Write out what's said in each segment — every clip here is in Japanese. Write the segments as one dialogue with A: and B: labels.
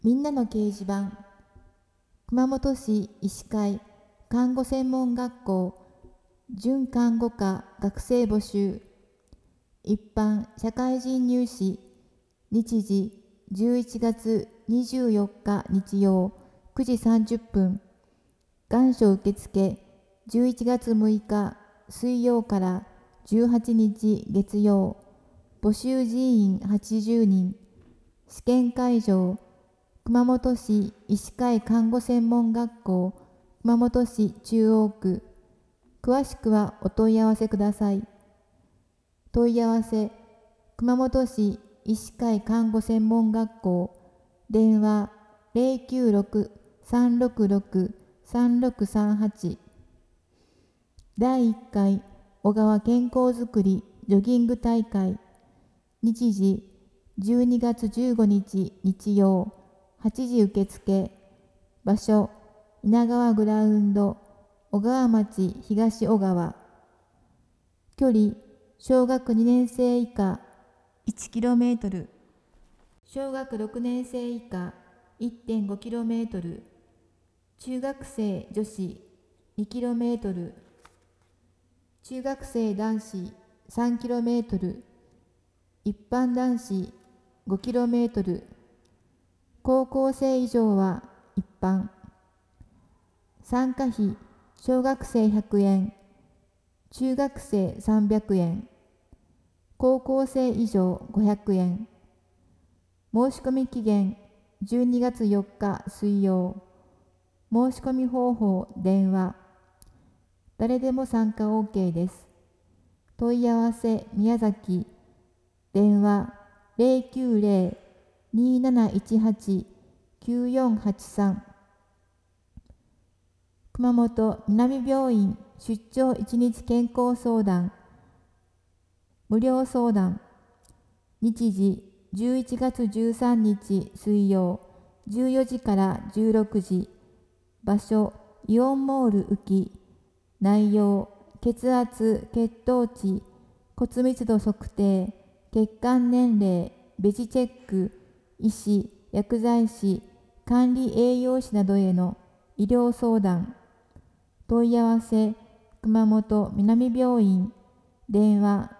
A: みんなの掲示板、熊本市医師会看護専門学校準看護科学生募集、一般社会人入試、日時11月24日日曜9時30分、願書受付11月6日水曜から18日月曜、募集人員80人、試験会場、熊本市医師会看護専門学校熊本市中央区。詳しくはお問い合わせください。問い合わせ、熊本市医師会看護専門学校、電話096-366-3638。第1回小川健康づくりジョギング大会、日時12月15日日曜8時受付、場所稲川グラウンド小川町東小川、距離小学2年生以下 1km、小学6年生以下 1.5km、中学生女子 2km、中学生男子 3km、一般男子 5km、高校生以上は一般。参加費、小学生100円、中学生300円、高校生以上500円。申し込み期限12月4日水曜。申し込み方法電話。誰でも参加 OK です。問い合わせ宮崎。電話090-2718-9483。熊本南病院出張1日健康相談。無料相談。日時11月13日水曜14時から16時。場所イオンモール宇城。内容血圧、血糖値、骨密度測定、血管年齢、ベジチェック、医師、薬剤師、管理栄養士などへの医療相談。問い合わせ、熊本南病院、電話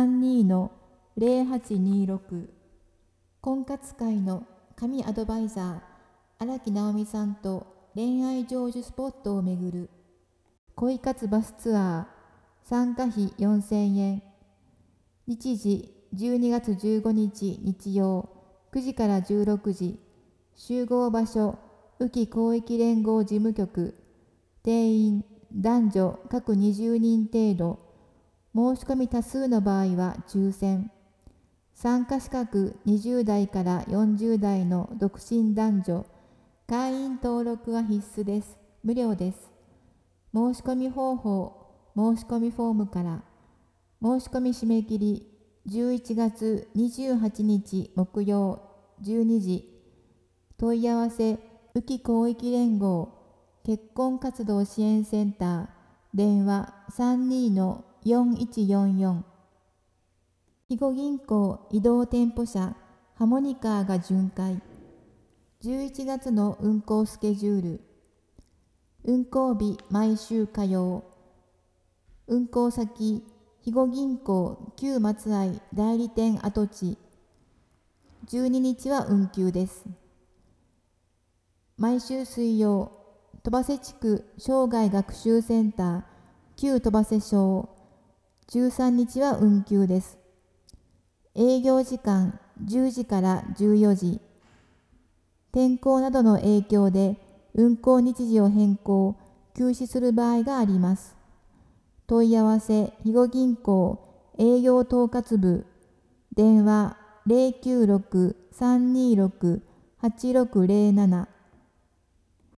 A: 32-0826。婚活会の神アドバイザー、荒木直美さんと恋愛成就スポットを巡る恋活バスツアー、参加費4000円。日時12月15日日曜9時から16時。集合場所宇城広域連合事務局。定員男女各20人程度。申し込み多数の場合は抽選。参加資格20代から40代の独身男女。会員登録は必須です。無料です。申し込み方法、申し込みフォームから。申し込み締め切り11月28日木曜12時。問い合わせ宇城広域連合結婚活動支援センター。電話32-4144。肥後銀行移動店舗車ハモニカーが巡回。11月の運行スケジュール。運行日毎週火曜。運行先肥後銀行旧松愛代理店跡地。12日は運休です。毎週水曜、戸瀬地区生涯学習センター旧戸瀬小。13日は運休です。営業時間10時から14時。天候などの影響で運行日時を変更、休止する場合があります。問い合わせ肥後銀行営業統括部。電話096-326-8607。